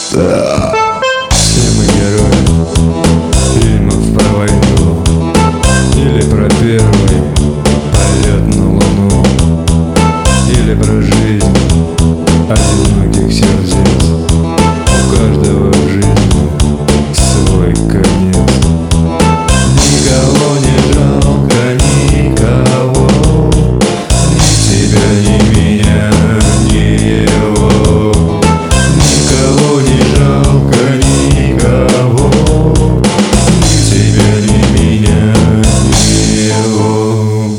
Все мы герои фильмов про войну или про первый полет на Луну, или про жизнь одиноких сердец. У каждого в жизни свой конец. Никого не жалко, никого, ни тебя, ни меня, ни его. Никого не жалко, никого, ни тебя, ни меня, ни его.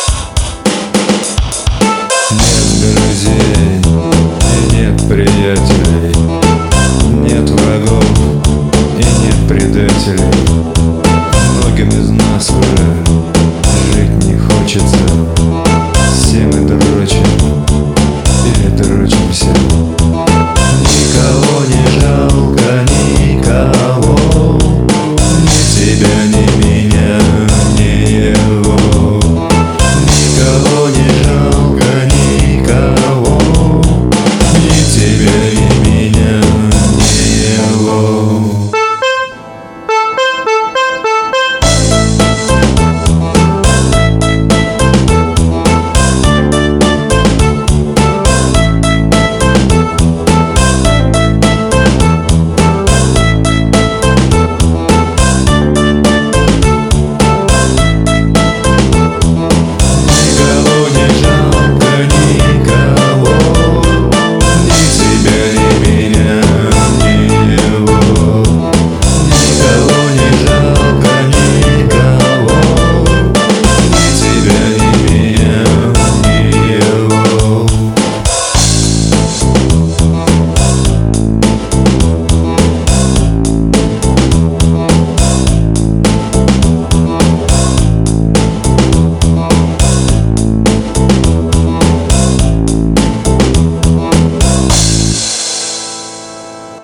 Нет друзей и нет приятелей.